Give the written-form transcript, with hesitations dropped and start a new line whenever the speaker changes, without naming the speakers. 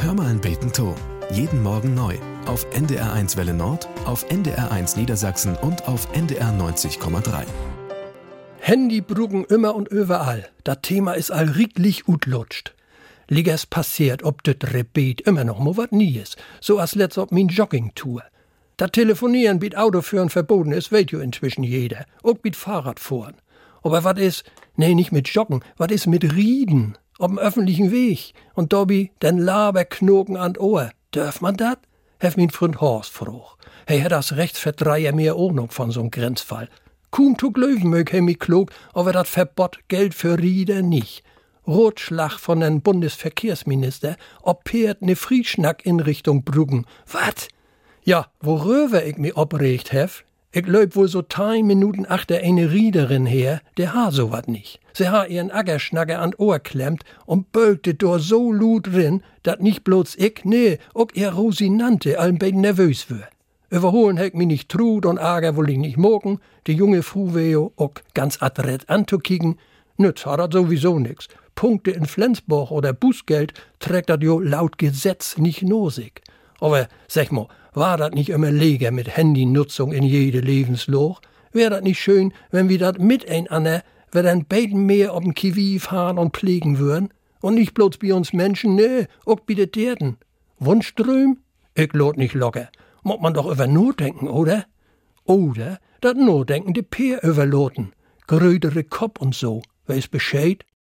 Hör mal ein Beten to. Jeden Morgen neu. Auf NDR1 Welle Nord, auf NDR1 Niedersachsen und auf NDR 90,3.
Handy brugen immer und überall. Das Thema ist all rieglich utlutscht. Liegers passiert, ob das Rebet immer noch mal wat nie ist. So als letzt ob min Joggingtour. Da Telefonieren mit Autoführen verboten ist, weet jo inzwischen jeder. Auch mit Fahrradfahren. Aber wat is, nee, nicht mit Joggen, wat is mit Rieden? Ob'm öffentlichen Weg. Und dobi den Laberknoken an Ohr. Dörf man dat? Hef min Freund Horst froch. Hey, hat das Rechtsverdreier mehr Ordnung von so'm Grenzfall. Kuhn tu glöwen mög he mi klug, aber dat Verbot gilt für Rieder nicht. Rotschlag von den Bundesverkehrsminister, oppiert ne Friedschnack in Richtung Bruggen. Wat? Ja, worüber ich mi opregt hef? Ich löb wohl so 10 Minuten achter eine Riederin her, der ha so wat nicht. Sie ha ihren Ackerschnacker an Ohr klemmt und bölkte dor so lut rin, dat nicht bloß ich, nee, auch ihr Rosinante allen beiden nervös wür. Überholen heck mi nicht trud und Ager wohl ich nicht mogen, die junge Frau weo auch ganz adrett anzukicken. Nütz hat dat sowieso nix. Punkte in Flensburg oder Bußgeld trägt dat jo laut Gesetz nicht nosig. Aber sag mal, war dat nicht immer leger mit Handynutzung in jede Lebensloch? Wär dat nicht schön, wenn wir dat miteinander, wir dann beiden mehr ob'n Kiwi fahren und pflegen würden? Und nicht bloß bei uns Menschen, nee, auch bei de Derden. Wunschström? Ich lot nicht locker. Muss man doch über Notdenken, oder? Oder dat Notdenken de Peer überloten. Grödere Kopf und so. Weiß Bescheid?